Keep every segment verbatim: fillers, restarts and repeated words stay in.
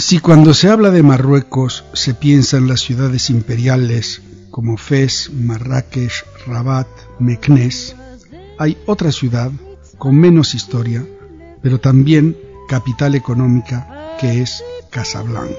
Si cuando se habla de Marruecos se piensa en las ciudades imperiales como Fez, Marrakech, Rabat, Meknès, hay otra ciudad con menos historia, pero también capital económica, que es Casablanca.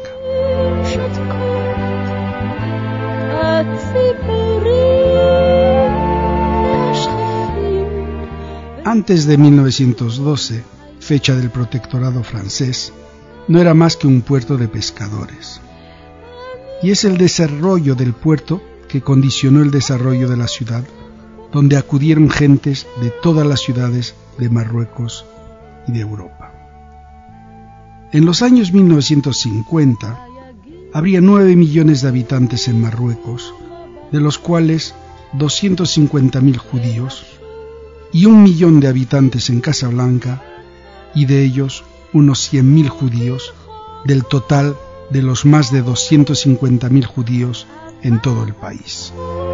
Antes de mil novecientos doce, fecha del protectorado francés, no era más que un puerto de pescadores. Y es el desarrollo del puerto que condicionó el desarrollo de la ciudad, donde acudieron gentes de todas las ciudades de Marruecos y de Europa. En los años mil novecientos cincuenta, habría nueve millones de habitantes en Marruecos, de los cuales doscientos cincuenta mil judíos, y un millón de habitantes en Casablanca, y de ellos unos cien mil judíos, del total de los más de doscientos cincuenta mil judíos en todo el país.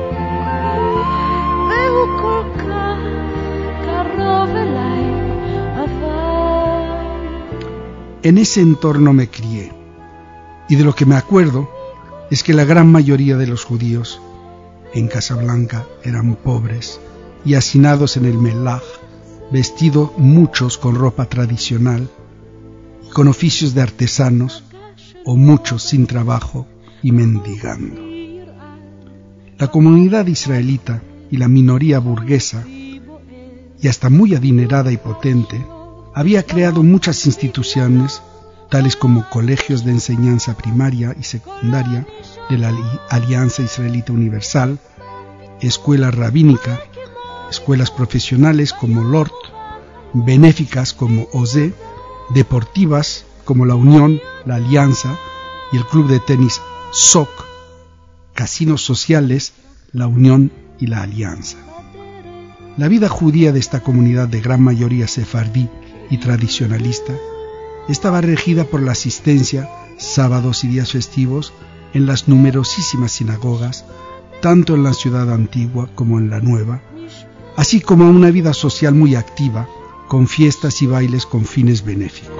En ese entorno me crié, y de lo que me acuerdo es que la gran mayoría de los judíos en Casablanca eran pobres y hacinados en el melaj, vestidos muchos con ropa tradicional, con oficios de artesanos, o muchos sin trabajo y mendigando. La comunidad israelita y la minoría burguesa, y hasta muy adinerada y potente, había creado muchas instituciones, tales como colegios de enseñanza primaria y secundaria de la Alianza Israelita Universal, escuela rabínica, escuelas profesionales como Lort, benéficas como O Z E, deportivas como la Unión, la Alianza y el club de tenis S O C, casinos sociales, la Unión y la Alianza. La vida judía de esta comunidad de gran mayoría sefardí y tradicionalista estaba regida por la asistencia, sábados y días festivos, en las numerosísimas sinagogas, tanto en la ciudad antigua como en la nueva, así como una vida social muy activa, con fiestas y bailes con fines benéficos.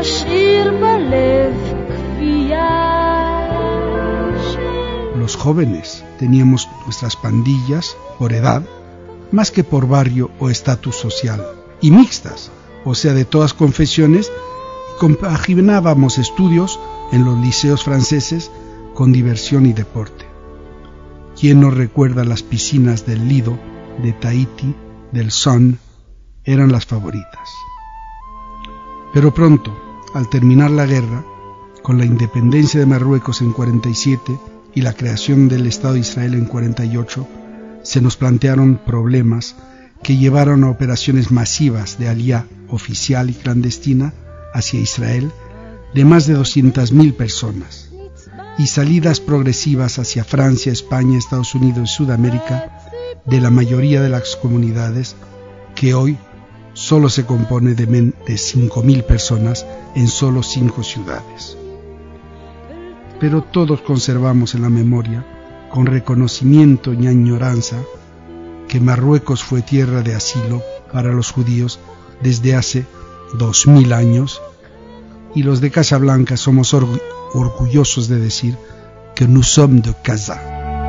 Los jóvenes teníamos nuestras pandillas por edad, más que por barrio o estatus social, y mixtas, o sea, de todas confesiones, y compaginábamos estudios en los liceos franceses con diversión y deporte. ¿Quién no recuerda las piscinas del Lido, de Tahiti, del Son? Eran las favoritas. Pero pronto, al terminar la guerra, con la independencia de Marruecos en cuarenta y siete y la creación del Estado de Israel en cuarenta y ocho, se nos plantearon problemas que llevaron a operaciones masivas de aliyá oficial y clandestina hacia Israel de más de doscientas mil personas, y salidas progresivas hacia Francia, España, Estados Unidos y Sudamérica de la mayoría de las comunidades, que hoy solo se compone de, men de cinco mil personas en solo cinco ciudades. Pero todos conservamos en la memoria, con reconocimiento y añoranza, que Marruecos fue tierra de asilo para los judíos desde hace dos mil años, y los de Casablanca somos orgu orgullosos de decir que nous sommes de Casa.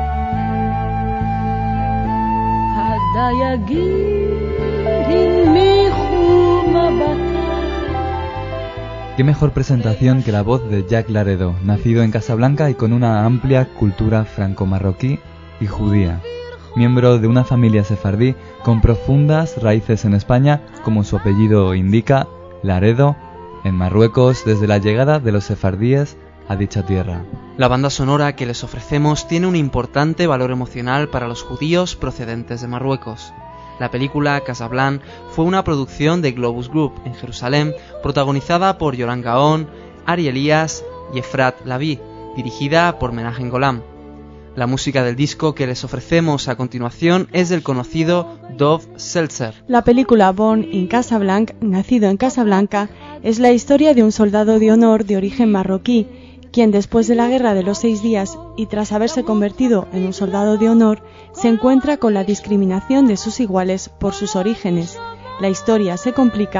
Qué mejor presentación que la voz de Jacques Laredo, nacido en Casablanca y con una amplia cultura franco-marroquí y judía. Miembro de una familia sefardí con profundas raíces en España, como su apellido indica, Laredo, en Marruecos desde la llegada de los sefardíes a dicha tierra. La banda sonora que les ofrecemos tiene un importante valor emocional para los judíos procedentes de Marruecos. La película Casablanca fue una producción de Globus Group en Jerusalén, protagonizada por Yoram Gaon, Ari Elías y Efrat Lavi, dirigida por Menahem Golan. La música del disco que les ofrecemos a continuación es del conocido Dov Seltzer. La película Born in Casablanca, nacido en Casablanca, es la historia de un soldado de honor de origen marroquí, quien después de la Guerra de los Seis Días y tras haberse convertido en un soldado de honor, se encuentra con la discriminación de sus iguales por sus orígenes. La historia se complica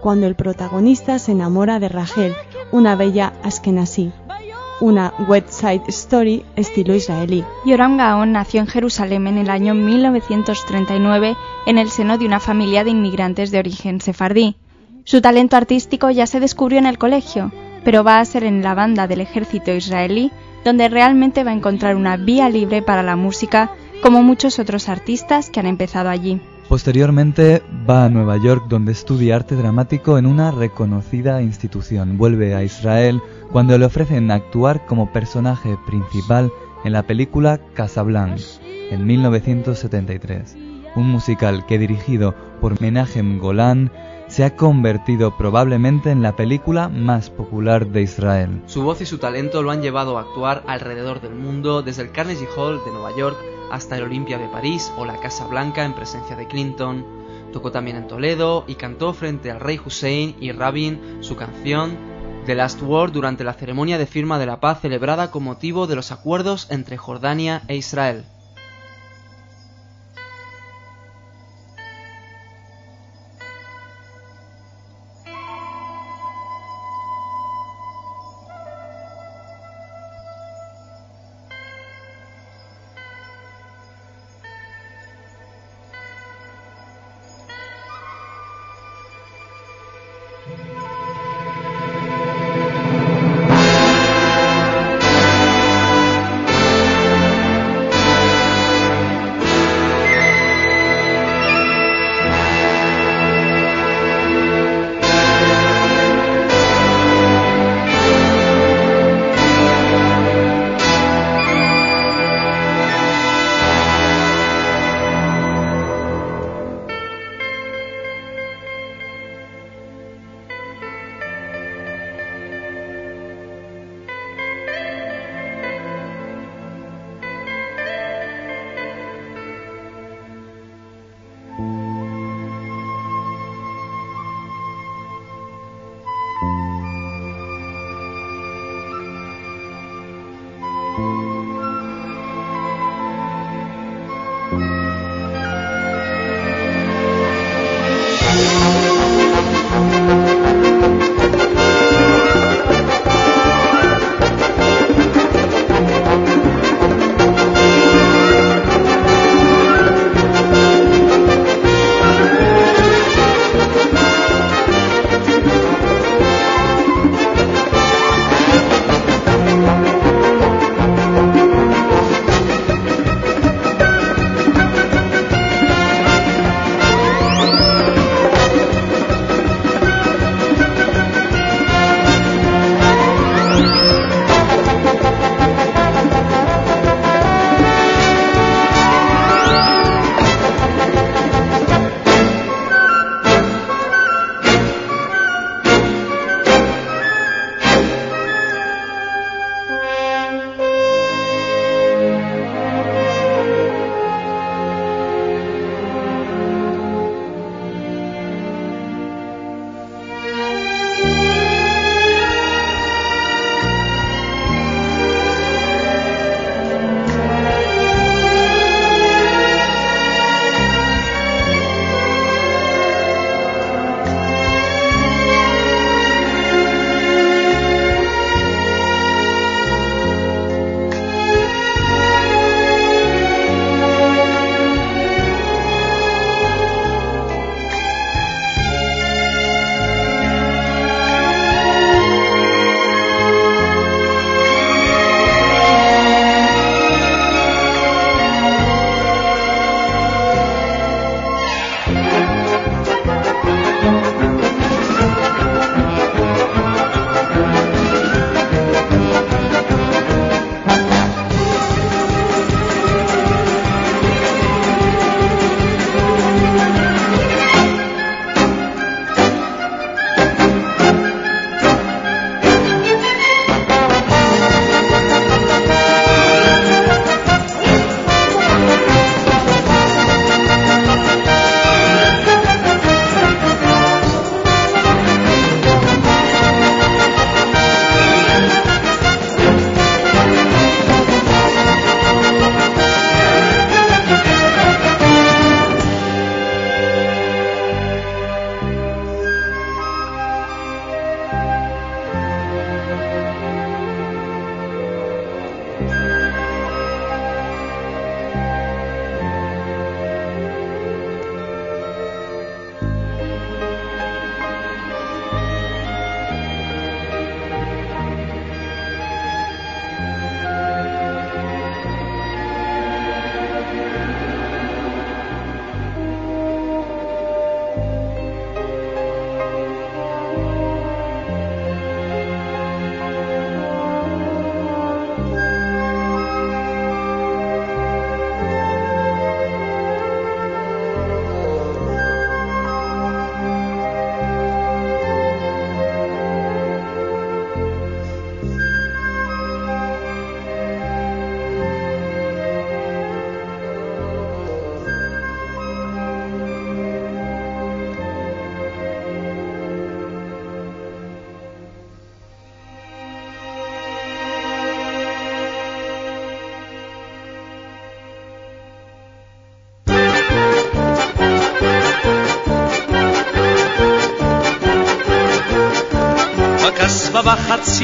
cuando el protagonista se enamora de Rachel, una bella askenazí. Una West Side Story estilo israelí. Yoram Gaon nació en Jerusalén en el año mil novecientos treinta y nueve en el seno de una familia de inmigrantes de origen sefardí. Su talento artístico ya se descubrió en el colegio, pero va a ser en la banda del ejército israelí donde realmente va a encontrar una vía libre para la música, como muchos otros artistas que han empezado allí. Posteriormente va a Nueva York, donde estudia arte dramático en una reconocida institución. Vuelve a Israel cuando le ofrecen actuar como personaje principal en la película Casablanca en mil novecientos setenta y tres, un musical que, dirigido por Menachem Golan, se ha convertido probablemente en la película más popular de Israel. Su voz y su talento lo han llevado a actuar alrededor del mundo, desde el Carnegie Hall de Nueva York hasta el Olympia de París o la Casa Blanca en presencia de Clinton. Tocó también en Toledo y cantó frente al rey Hussein y Rabin su canción The Last Word durante la ceremonia de firma de la paz celebrada con motivo de los acuerdos entre Jordania e Israel.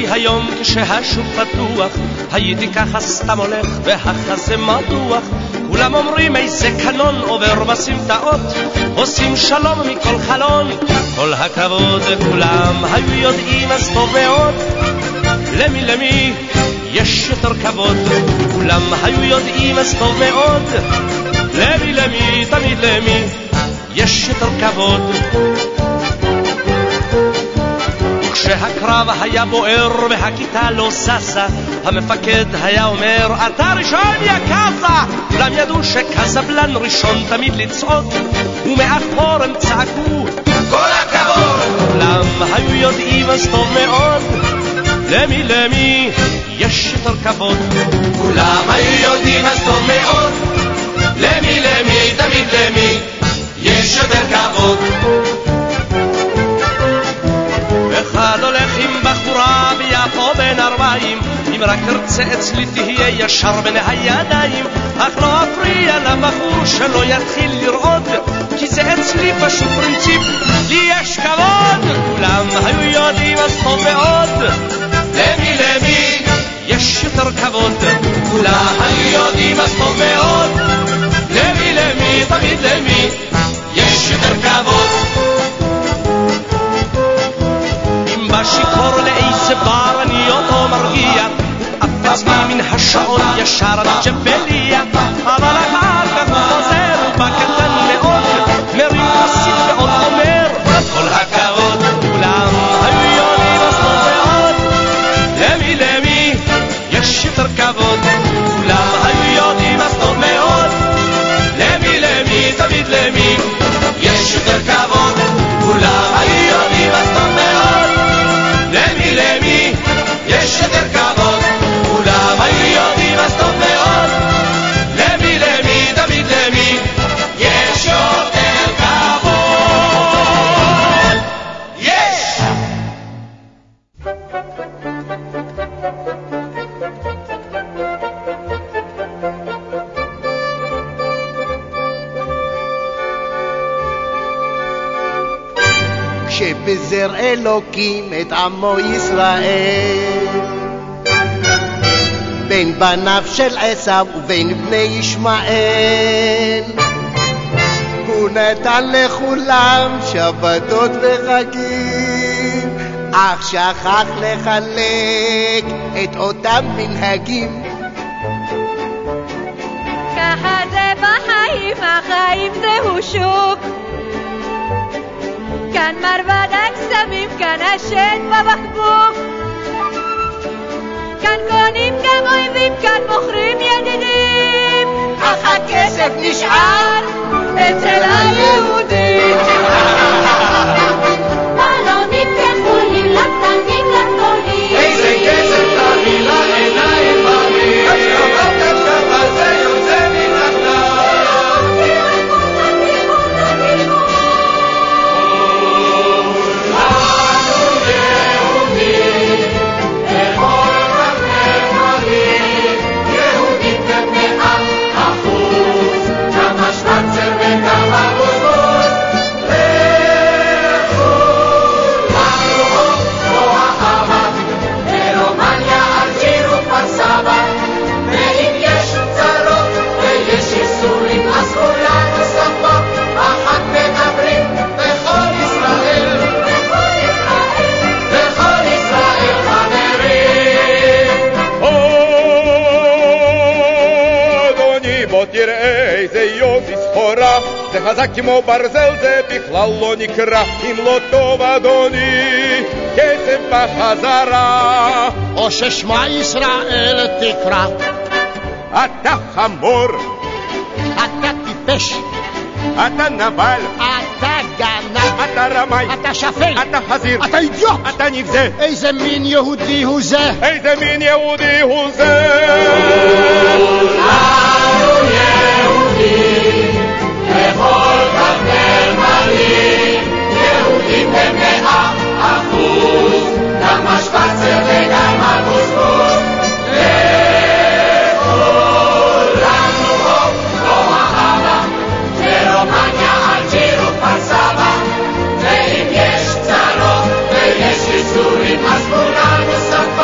כי היום כשהשוק פתוח הייתי ככה סתם הולך והחזה מדוח. כולם אומרים איזה קנון עובר בסמטאות, עושים שלום מכל חלון, כל הכבוד. כולם היו יודעים אז טוב מאוד למי למי יש יותר כבוד. כולם היו יודעים אז טוב מאוד למי למי תמיד למי יש יותר כבוד. כשהקרב היה בוער והכיתה לא ססה, המפקד היה אומר אתה ראשון יא קאפה. כולם ידעו שקסבלן ראשון תמיד לצעוד, ומאחור הם צעקו כל הכבוד. כולם היו יודעים אז טוב מאוד למי למי יש יותר כבוד. כולם היו יודעים אז טוב מאוד למי למי תמיד למי יש יותר כבוד. אחד הולך עם בחורה ביפו בן ארבעים, אם רק תרצה אצלי תהיה ישר בין הידיים, אך לא אפריע לבחור שלא יתחיל לראות, כי זה אצלי פשוט פרינציפ, לי יש כבוד. כולם היו יודעים אז טוב מאוד למי למי יש יותר כבוד. כולם היו יודעים אז טוב מאוד למי למי תמיד למי יש יותר כבוד. בשיכור לאיזה בר אני אותו מרגיע, אף עצמי מן השעון ישר לג'בליה, אבל אחר כך הוא חוזר בקטן מאוד, מרים כוסית ועוד אומר כל הכבוד. כולם היו יודעים אז טוב מאוד למי למי יש יותר כבוד. כולם היו יודעים אז טוב מאוד למי למי תמיד למי יש יותר כבוד. כולם היו יודעים אז טוב מאוד למי למי יש יותר כבוד. כולם היו יודעים אז טוב מאוד למי למי תמיד למי יש יותר כבוד. יש! כשבזר אלוקים את עמו ישראל, בין בניו של עשיו ובין בני ישמעאל, הוא נתן לכולם שבתות וחגים, אך שכח לחלק את אותם מנהגים. ככה זה בחיים, החיים זהו שוק, כאן מרבד הקסמים, כאן השן בבקבוק, כאן קונים גם אויבים, כאן מוכרים ידידים, אך הכסף נשאר אצל היהודים. בלונים כחולים לקטנים לגדולים, איזה כסף תביא לעיניים בנים, השכבת השכבה זה יוצא מן הכלל. זה חזק כמו ברזל, זה בכלל לא נקרא, אם לא טוב אדוני, כסף בחזרה, או ששמע ישראל תקרא. אתה חמור, אתה טיפש, אתה נבל, אתה גנב, אתה רמאי, אתה שפל, אתה חזיר, אתה אידיוט, אתה נבזה. איזה מין יהודי הוא זה? איזה מין יהודי הוא זה? כולנו יהודים בכל כך נאמנים, יהודים במאה אחוז, גם השפצר וגם הבוסבוס. לכולנו חוק לא אהבה, ברומניה, אלג'יר וכפר סבא, ואם יש צרות ויש ייסורים אז כולנו שפה.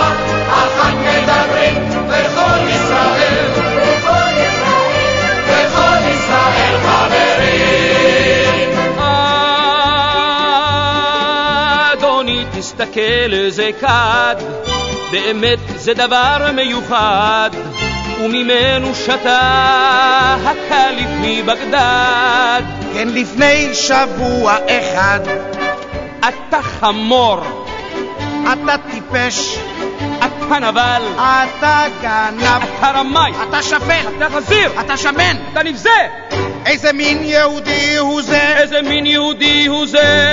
להסתכל זה כד, באמת זה דבר מיוחד, וממנו שתה הקליף מבגדד. כן, לפני שבוע אחד אתה חמור, אתה טיפש, אתה נבל, אתה גנב, אתה רמאי, אתה שפל, אתה חזיר, אתה שמן, אתה נבזה. איזה מין יהודי הוא זה? איזה מין יהודי הוא זה?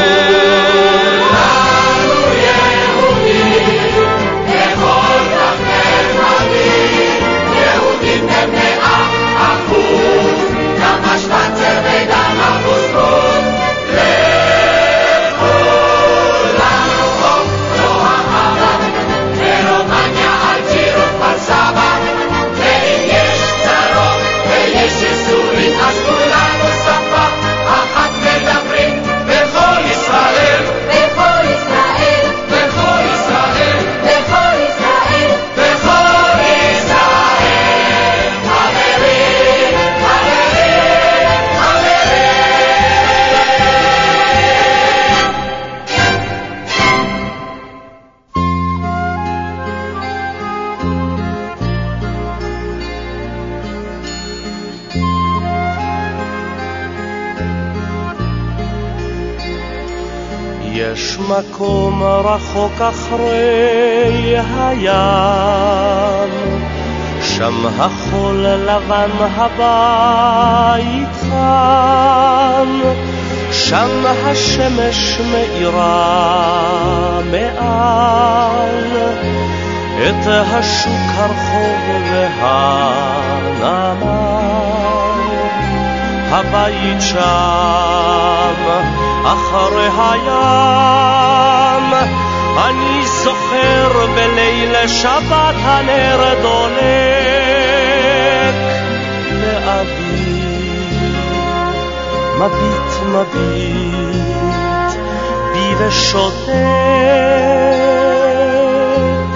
כולנו יהודים, בכל כך נחמדים, יהודים הם מאה אחוז, גם השפצר וגם הפוסטות. לכולנו חוק לא אהבה, ברומניה, אלג'ירות, פרסבה, ואם יש צרות ויש איסורים, אז כולנו שפה אחת מדברים בכל ישראל, בכל ישראל, בכל ישראל, בכל ישראל, בכל ישראל. חברים, חברים, חברים. יש מקום רחוק אחרי הים, שם החול לבן הבית חם, שם השמש מאירה מעל את השוק, הרחוב והנמל. הבית שם אחרי הים, אני זוכר בליל שבת הנר דולק לאבי, מביט מביט בי ושותק.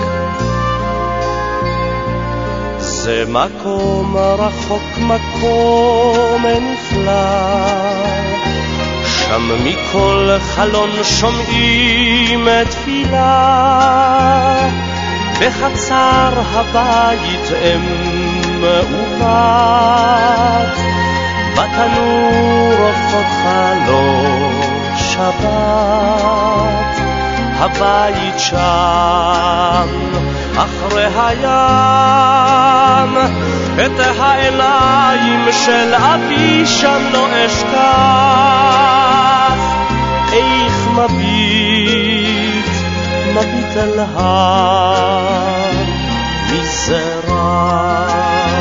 זה מקום רחוק, מקום נפלא, שם מכל חלון שומעים תפילה. בחצר הבית אם ובת, בתנור עופות חלון שבת. הבית שם אחרי הים, את העיניים של אבי שם לא אשכח. איך מביט, מביט אל המזרח.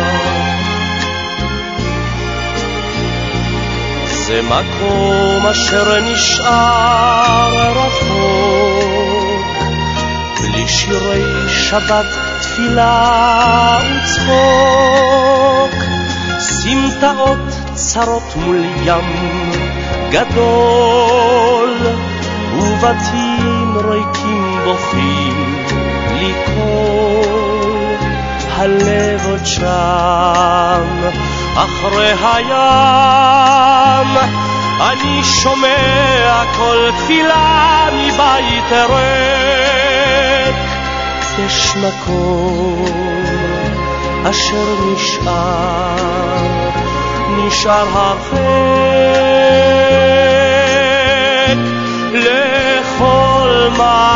זה מקום אשר נשאר רחוק, בלי שירי שבת, תפילה וצחוק. סמטאות צרות מול ים גדול, ובתים ריקים בוכים בלי קול. הלב עוד שם אחרי הים, אני שומע כל תפילה מבית ריק. יש מקום אשר נשאר, נשאר הרחק. לכל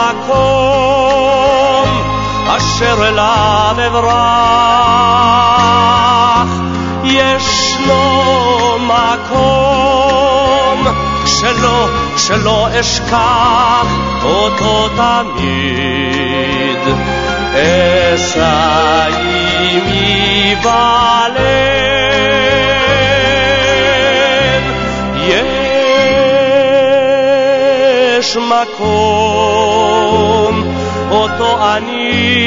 מקום אשר אליו אברח, ישנו מקום שלא, שלא אשכח אותו תמיד. אשא עימי בלב, יש מקום אותו אני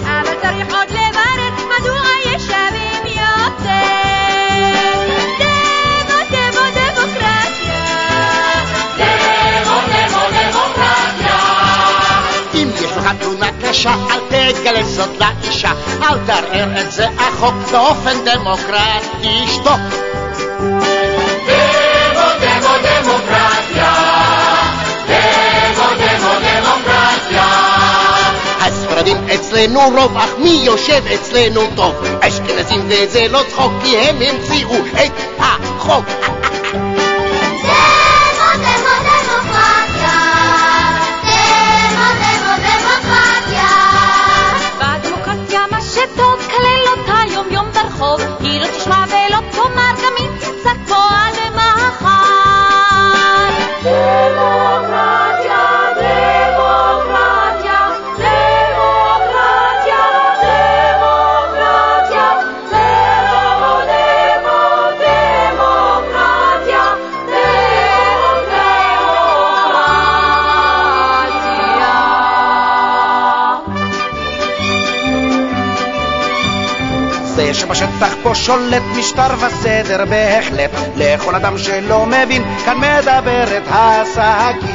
הדמוקרטיה בבקשה אל תגלה זאת לאישה, אל תערער את זה החוק באופן דמוקרטי. שתוק. דמו דמו דמוקרטיה, דמו דמו דמוקרטיה. הספרדים אצלנו רוב, אך מי יושב אצלנו טוב? אשכנזים וזה לא צחוק, כי הם המציאו את החוק. היא לא תשמע ולא תאמר גם אם תצעק פה עד מחר. דמוקרטיה, דמוקרטיה, דמוקרטיה, דמוקרטיה, דמו דמו דמוקרטיה, דמוקרטיה. זה שבשטח פה שולט משטר וסדר בהחלט, לכל אדם שלא מבין כאן מדברת השגית.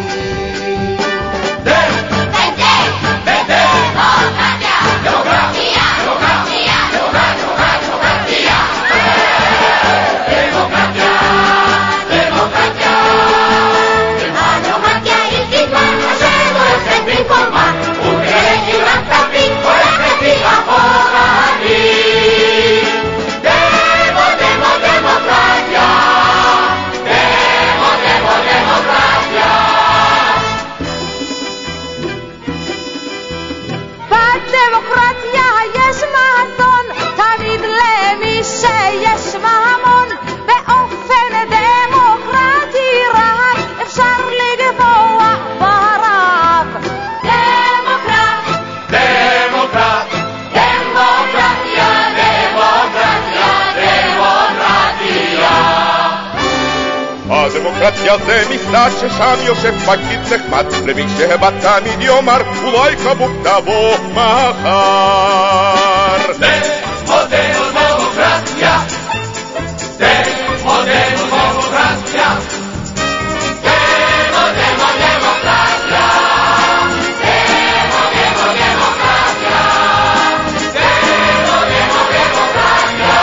דמוקרטיה זה מפלט ששם יושב פקיד נחמד, למי שהבא תמיד יאמר אולי כבוק תבוא מחר. דמו דמו דמוקרטיה, דמו דמו דמוקרטיה, דמו דמו דמוקרטיה, דמו דמו דמוקרטיה, דמו דמו דמוקרטיה,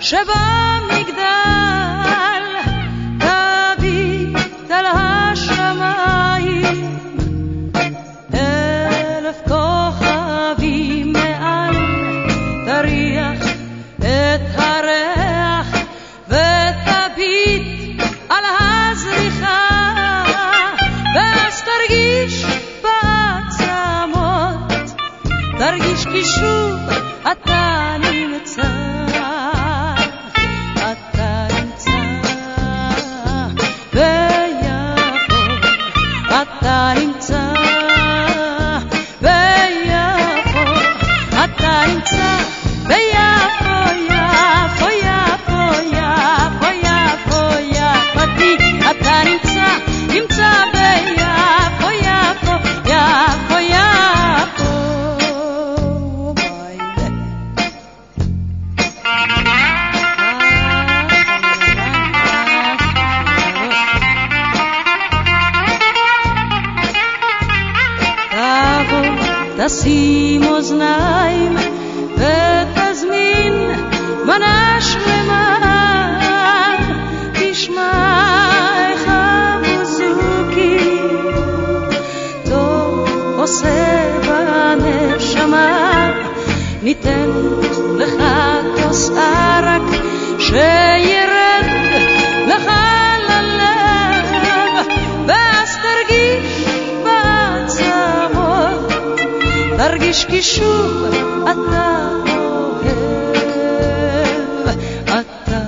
שבמגדל תביט על השמיים אלף כוכבים מעל תריח את הריח ותביט על הזריחה ואז תרגיש בעצמות תרגיש כי שוב אתה נמצא אתה נמצא ביפו אתה נמצא ביפו אתה נמצא ביפו יפו יפו יפו יפו יפתי אתה נמצא נמצא ביפו יפו יפו יפו תשים אוזניים ותזמין מנה שלמה תשמע איך המוזיקי טוב עושה בנשמה ניתן לך כוס ערק שירד לך ללב ואז תרגיש בעצמות תרגיש כי שוב אתה אוהב אתה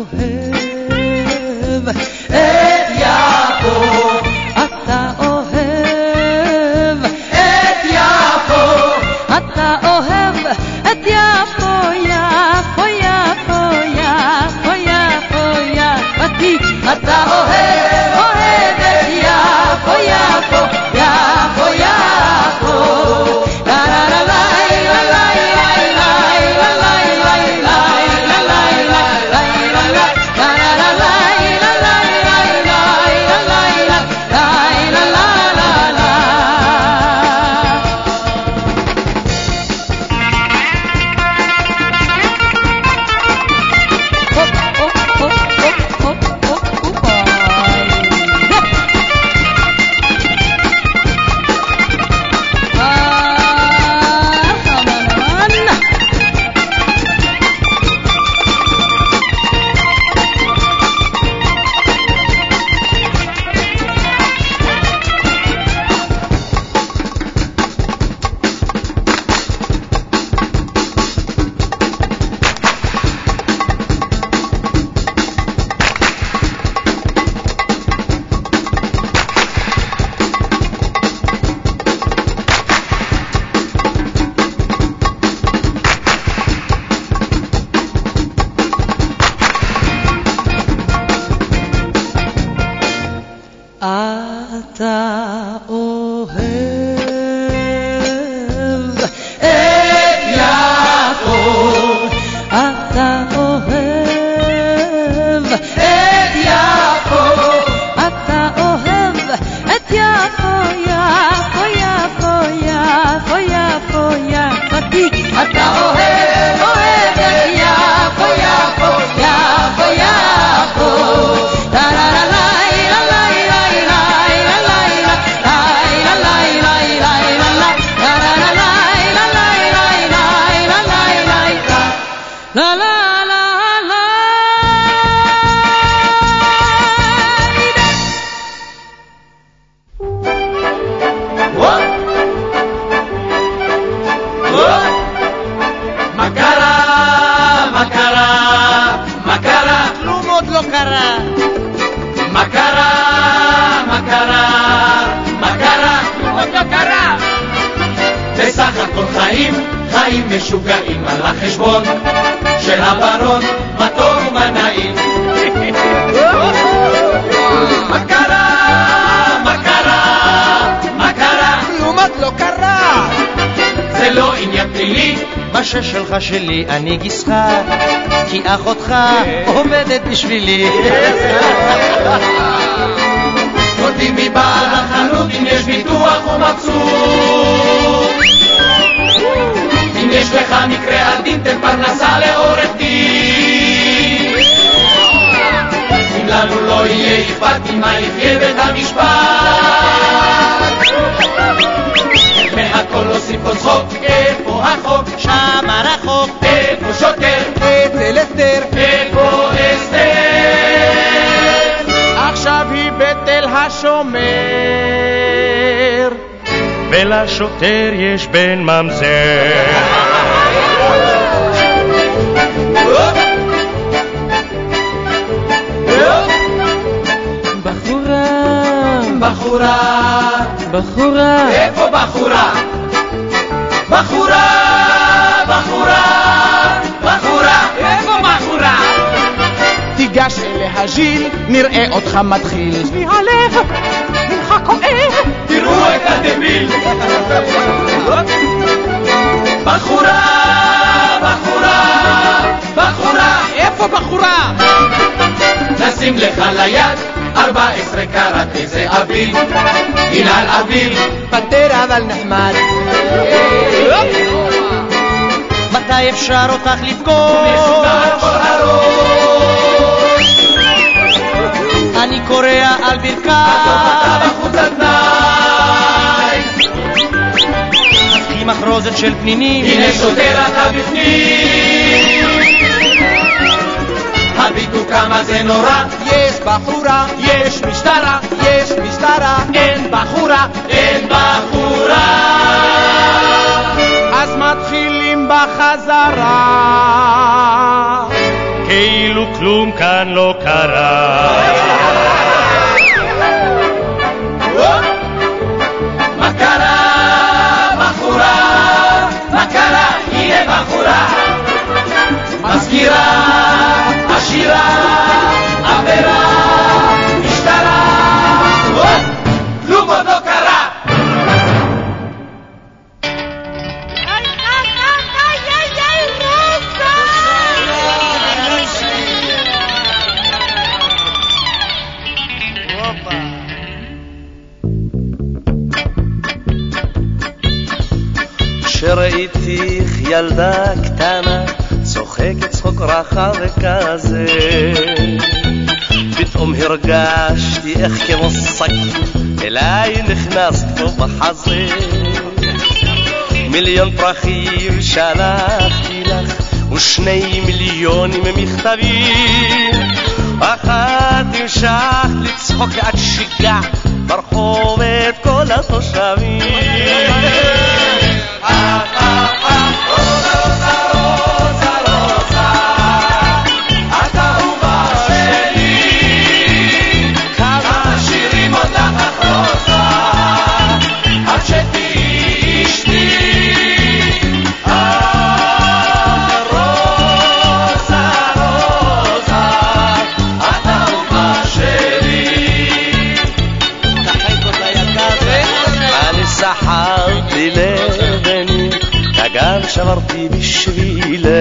אוהב את יפו אתה אוהב את יפו אתה אוהב את יפו יפו יפו יפו יפו יפתי אתה אוהב אוהב את יפו יפו יפו יפו משוגעים על החשבון של הברון, מה טוב ומה נעים. מה קרה? מה קרה? מה קרה? כלום עוד לא קרה. זה לא עניין פלילי. מה ששלך שלי אני גיסך, כי אחותך עומדת בשבילי. אותי מבעל החנות אם יש ביטוח ומבסוט. אם יש לך מקרה עדין תן פרנסה לעורך דין. לנו לא יהיה אכפת ממה יחיה בית המשפט. מהכל להוסיף עוד צחוק, איפה החוק? שם הרחוק. איפה שוטר? אצל אסתר. איפה אסתר? עכשיו היא בתל השומר, ולשוטר יש בן ממזר. בחורה, בחורה, בחורה, איפה בחורה? בחורה, בחורה, בחורה, איפה בחורה? תיגש אליה ז'יל, נראה אותך מתחיל. שמי הלב, ממך כואב, תראו את הדביל. בחורה, בחורה, בחורה, איפה בחורה? נשים לך ליד ארבע עשרה קראט איזה אביב, גינל אביב, פטר אבל נחמד. מתי אפשר אותך לפגוש? משוגע כל הראש, אני קורא על ברכי, אתה בחוץ על תנאי, קחי מחרוזת של פנינים, הנה שוטר אתה בפנים, הביטו כמה זה נורא, יש בחורה, יש משטרה, יש משטרה, אין בחורה, אין בחורה. אז מתחילים בחזרה, כאילו כלום כאן לא קרה. מה קרה בחורה? מה קרה? הנה בחורה מזכירה, עשירה, עבירה, משטרה, כלום עוד לא קרה. כשראיתיך ילדה קטנה צוחקת צחוק רחב וכזה, פתאום הרגשתי איך כמו סכין אליי נכנסת פה בחזה. מיליון פרחים שלחתי לך ושני מיליונים מכתבים, אחת המשכת לצחוק עד שיגע ברחוב את כל התושבים. שברתי בשבילך,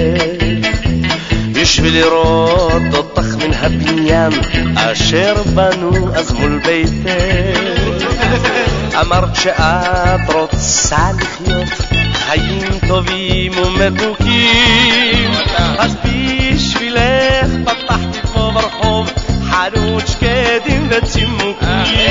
בשביל לראות אותך מן הבניין אשר בנו אז מול ביתך. אמרת שאת רוצה לחיות חיים טובים ומתוקים, אז בשבילך פתחתי פה ברחוב חנות שקדים וצימוקים.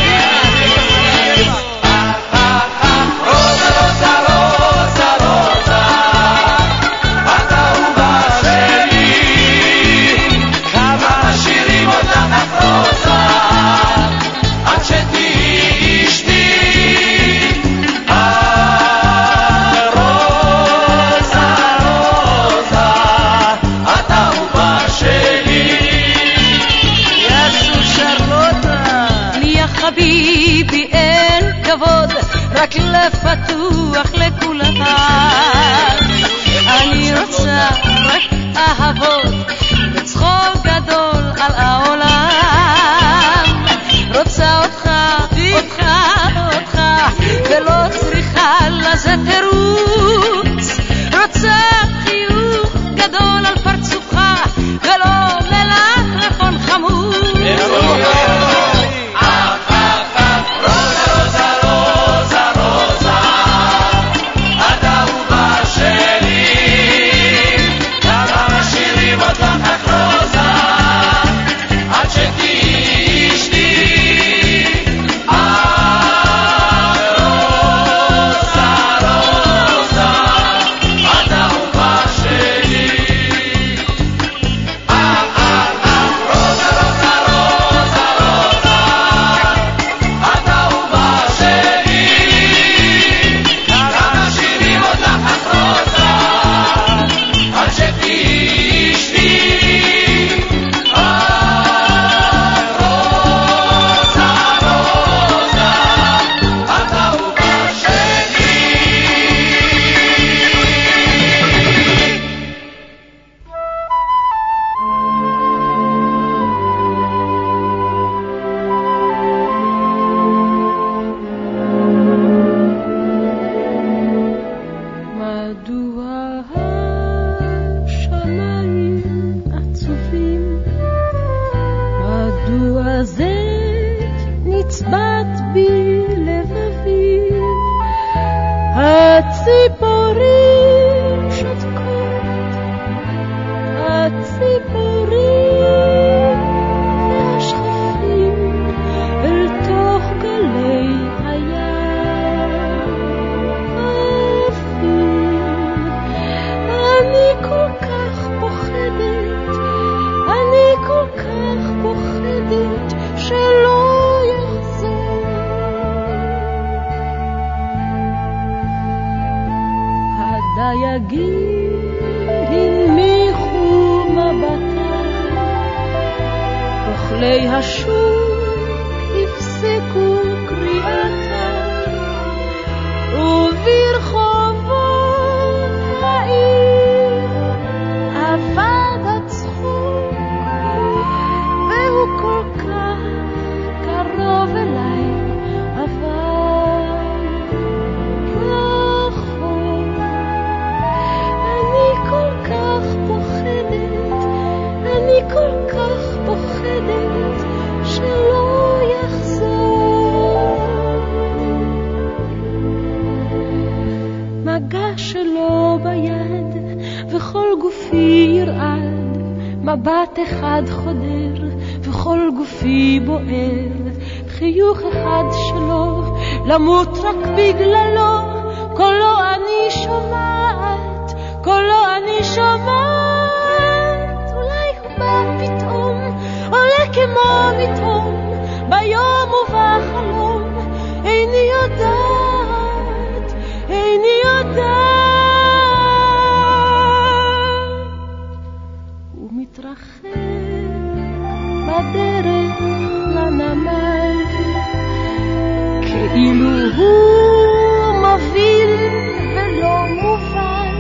כלי השוק הפסיקו קריאתם, וברחובות העיר עבד הצחוק, והוא כל כך קרוב אליי, אבל רחוק. אני כל כך פוחדת, אני כל כך פוחדת שלא יחזור. מגע שלו ביד וכל גופי ירעד, מבט אחד חודר וכל גופי בוער, חיוך אחד שלו למות רק בגללו, קולו אני שומעת, קולו אני שומעת. אולי הוא בא פתאום, עולה כמו מתהום, ביום ובחלום, איני יודעת, איני יודעת. הוא מתרחק בדרך לנמל, כאילו הוא מוביל ולא מובל,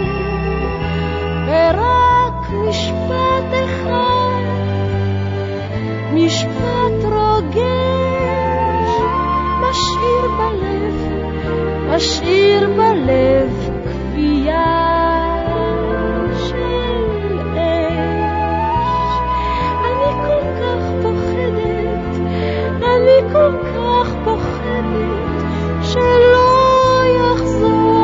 ורק משפט אחד, משפט רוגש, משאיר בלב, משאיר בלב כפייה של אש. אני כל כך פוחדת, אני כל כך פוחדת שלא יחזור.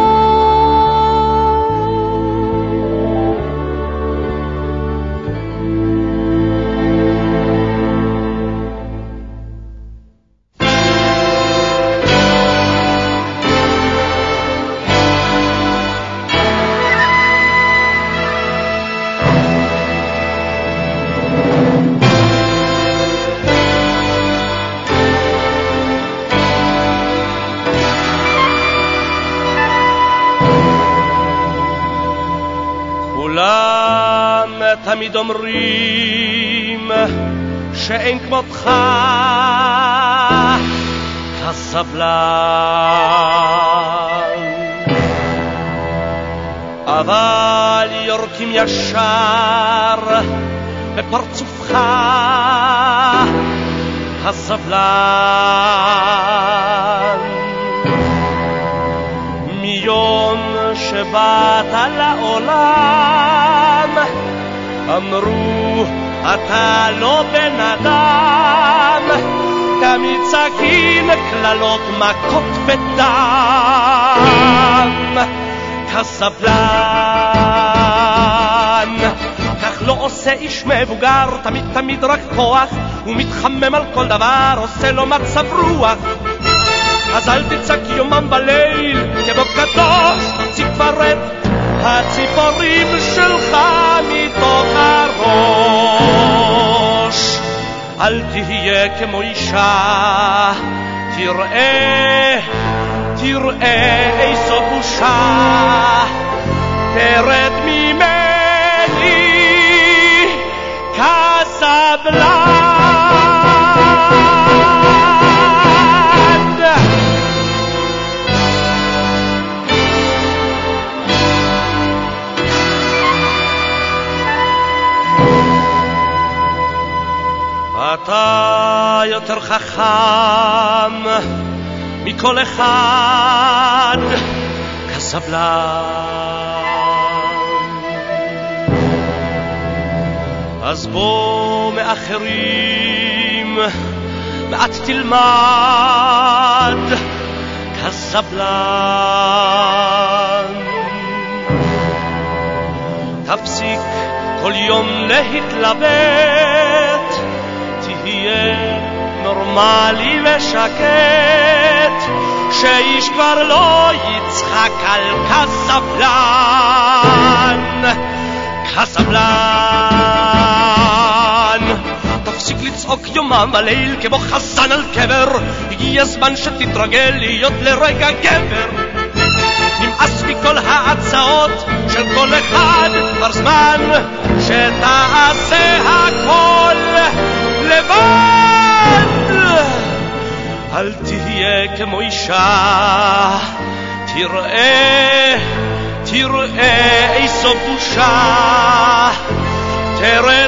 תמיד אומרים שאין כמותך כסבלן, אבל יורקים ישר בפרצופך הסבלן. מיום שבאת לעולם אמרו אתה לא בן אדם, תמיד סכין כללות מכות ודם. כסבלן כך לא עושה איש מבוגר, תמיד תמיד רק כוח, הוא מתחמם על כל דבר, עושה לו מצב רוח. אז אל תצעק יומם בליל כמו קדוש, תוציא כבר את הציפורים שלך מתוך הראש. אל תהיה כמו אישה, תראה, תראה איזו בושה, תרד ממני כסבלן. אתה יותר חכם מכל אחד כסבלן. אז בוא מאחרים מעט תלמד כסבלן. תפסיק כל יום להתלבט, תהיה נורמלי ושקט, שאיש כבר לא יצחק על כסבלן. כסבלן תפסיק לצעוק יומם וליל כמו חסן על קבר, הגיע הזמן שתתרגל להיות לרגע גבר. נמאס מכל ההצעות של כל אחד, כבר זמן שתעשה הכל לבד. אל תהיה כמו אישה, תראה, תראה איזו בושה, תראה